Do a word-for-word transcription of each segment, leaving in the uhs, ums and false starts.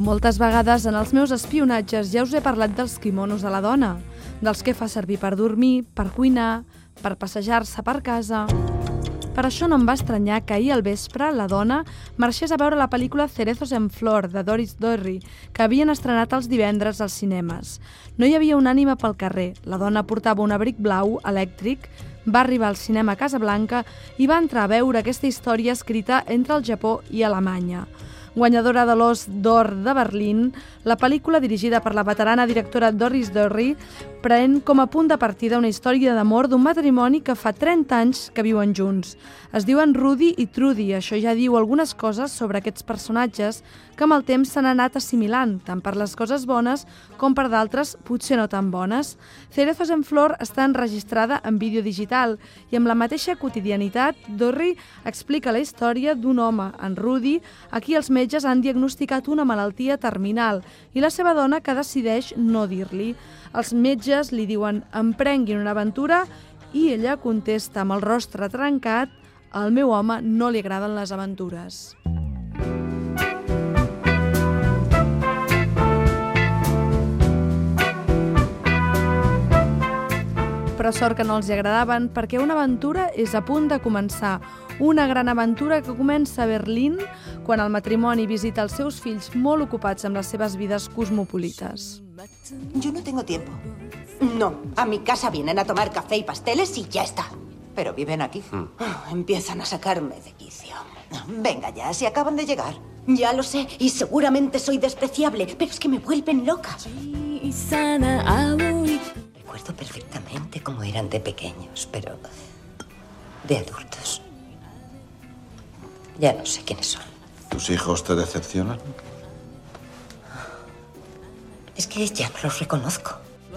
Moltes vegades en els meus espionatges ja us he parlat dels quimonos de la dona, dels que fa servir per dormir, per cuinar, per passejar-se per casa. Per això no em va estranyar que ahir al vespre la dona marxés a veure la pel·lícula Cerezos en Flor, de Doris Dorry, que havien estrenat els divendres als cinemes. No hi havia una ànima pel carrer. La dona portava un abric blau, elèctric, va arribar al cinema a Casablanca i va entrar a veure aquesta història escrita entre el Japó i Alemanya. Guanyadora de l'Os d'Or de Berlín, la pel·lícula, dirigida per la veterana directora Doris Dorry, pren com a punt de partida una història d'amor d'un matrimoni que fa trenta anys que viuen junts. Es diuen Rudy i Trudy, això ja diu algunes coses sobre aquests personatges que amb el temps s'han anat assimilant, tant per les coses bones com per d'altres potser no tan bones. Cerezos en Flor està enregistrada en vídeo digital i amb la mateixa quotidianitat, Dorry explica la història d'un home, en Rudy, a qui els metges han diagnosticat una malaltia terminal i la seva dona que decideix no dir-li. Els metges li diuen emprenguin una aventura i ella contesta amb el rostre trencat: al meu home no li agraden les aventures. Però sort que no els agradaven, perquè una aventura és a punt de començar. Una gran aventura que comença a Berlín quan el matrimoni visita els seus fills molt ocupats amb les seves vides cosmopolites. Yo no tengo tiempo. No, a mi casa vienen a tomar café y pasteles y ya está. Pero viven aquí. Mm. Oh, empiezan a sacarme de quicio. Venga ya, si acaban de llegar. Ya lo sé, y seguramente soy despreciable, pero es que me vuelven loca. Recuerdo perfectamente cómo eran de pequeños, pero de adultos ya no sé quiénes son. ¿Tus hijos te decepcionan? Es que ya no los reconozco.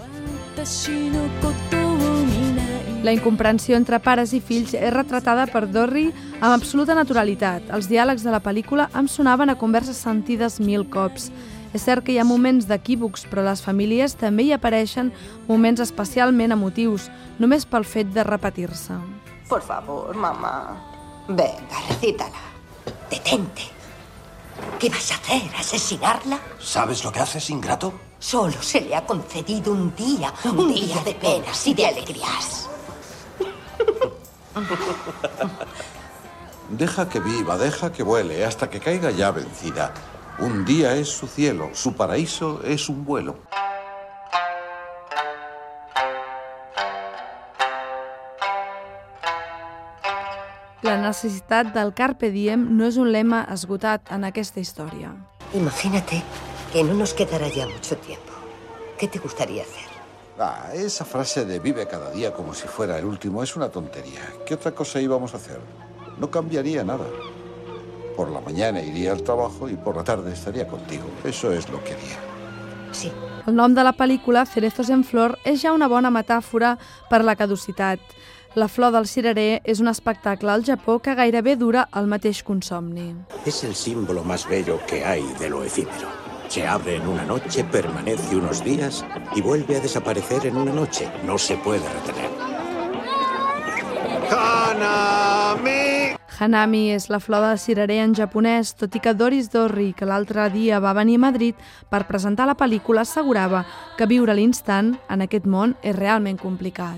La incomprensió entre pares i fills és retratada per Dorry amb absoluta naturalitat. Els diàlegs de la pel·lícula em sonaven a converses sentides mil cops. És cert que hi ha moments d'equívocs, però a les famílies també hi apareixen moments especialment emotius, només pel fet de repetir-se. Por favor, mamá. Venga, recítala. Detente. ¿Qué vas a hacer? ¿Asesinarla? ¿Sabes lo que haces, ingrato? Solo se le ha concedido un día, un, un día, día de penas y de alegrías. Deja que viva, deja que vuele, hasta que caiga ya vencida. Un día es su cielo, su paraíso es un vuelo. La necessitat del carpe diem no és un lema esgotat en aquesta història. Imagínate que no nos quedará ya mucho tiempo. ¿Qué te gustaría hacer? Ah, esa frase de vive cada día como si fuera el último es una tontería. ¿Qué otra cosa íbamos a hacer? No cambiaría nada. Por la mañana iría al trabajo y por la tarde estaría contigo. Eso es lo que haría. Sí. El nom de la pel·lícula, Cerezos en Flor, és ja una bona metàfora per la caducitat. La flor del cirerer és un espectacle al Japó que gairebé dura el mateix que un somni. Es el símbolo más bello que hay de lo efímero. Se abre en una noche, permanece unos días y vuelve a desaparecer en una noche. No se puede retener. ¡Hanami! Hanami és la flor del cirerer en japonès, tot i que Doris Dorry, que l'altre dia va venir a Madrid per presentar la pel·lícula, assegurava que viure l'instant en aquest món és realment complicat.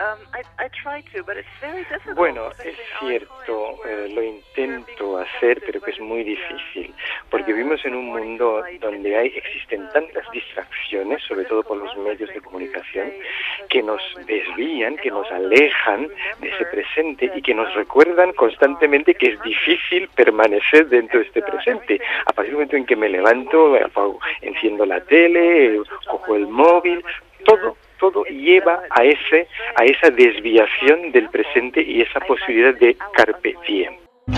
Bueno, es cierto, eh, lo intento hacer, pero que es muy difícil, porque vivimos en un mundo donde hay, existen tantas distracciones, sobre todo por los medios de comunicación, que nos desvían, que nos alejan de ese presente y que nos recuerdan constantemente que es difícil permanecer dentro de este presente. A partir del momento en que me levanto, apago, enciendo la tele, cojo el móvil, todo todo lleva a ese a esa desviación del presente y esa posibilidad de carpe diem.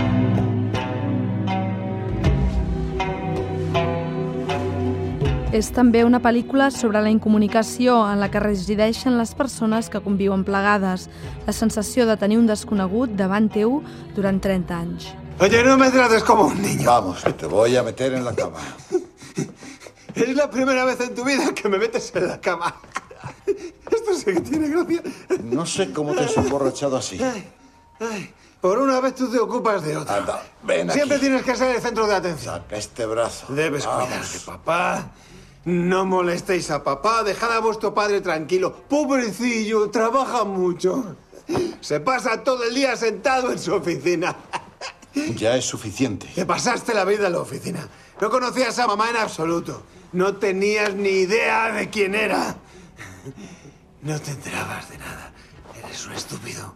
És també una pel·lícula sobre la incomunicació en la que resideixen les persones que conviuen plegades, la sensació de tenir un desconegut davant teu durant trenta anys. Oye, no me trates como un niño. Vamos, que te voy a meter en la cama. Es la primera vez en tu vida que me metes en la cama. Esto sí que tiene gracia. No sé cómo te has emborrachado así. Ay, por una vez tú te ocupas de otra. Anda, ven aquí. Siempre tienes que ser el centro de atención. Saca este brazo. Debes Vamos. cuidar de papá. No molestéis a papá. Dejad a vuestro padre tranquilo. Pobrecillo, trabaja mucho. Se pasa todo el día sentado en su oficina. Ya es suficiente. Te pasaste la vida en la oficina. No conocías a mamá en absoluto. No tenías ni idea de quién era. No te enterabas de nada. Eres un estúpido.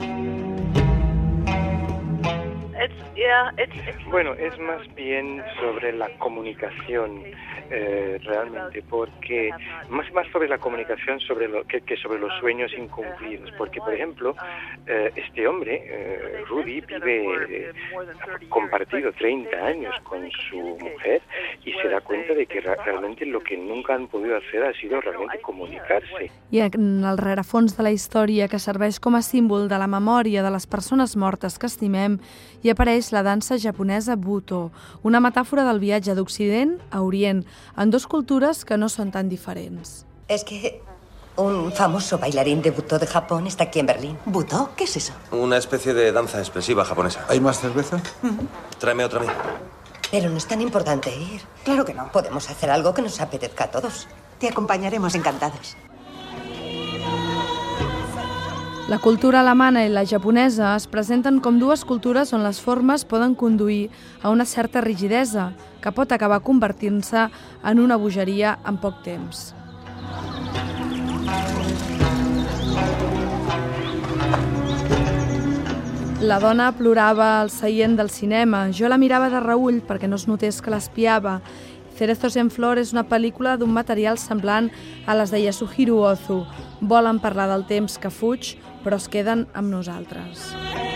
Bueno, es más bien sobre la comunicación, eh, realmente, porque más más sobre la comunicación sobre lo, que, que sobre los sueños incumplidos, porque, por ejemplo, eh, este hombre, eh, Rudy, vive, eh, ha compartido treinta años con su mujer y se da cuenta de que realmente lo que nunca han podido hacer ha sido realmente comunicarse. I en el rerefons de la història, que serveix com a símbol de la memòria de les persones mortes que estimem, hi apareix la dansa japonesa Buto, una metàfora del viatge d'Occident a Orient, en dos cultures que no són tan diferents. Es que un famoso bailarín de Buto de Japón está aquí en Berlín. ¿Buto? ¿Qué es eso? Una especie de danza expresiva japonesa. ¿Hay más cerveza? Uh-huh. Tráeme otra a mí. Pero no es tan importante ir. Claro que no. Podemos hacer algo que nos apetezca a todos. Te acompañaremos encantados. La cultura alemana i la japonesa es presenten com dues cultures on les formes poden conduir a una certa rigidesa, que pot acabar convertint-se en una bogeria en poc temps. La dona plorava al seient del cinema. Jo la mirava de reüll perquè no es notés que l'espiava. Cerezos en flor és una pel·lícula d'un material semblant a les de Yasuhiro Ozu. Volen parlar del temps que fuig, però es queden amb nosaltres.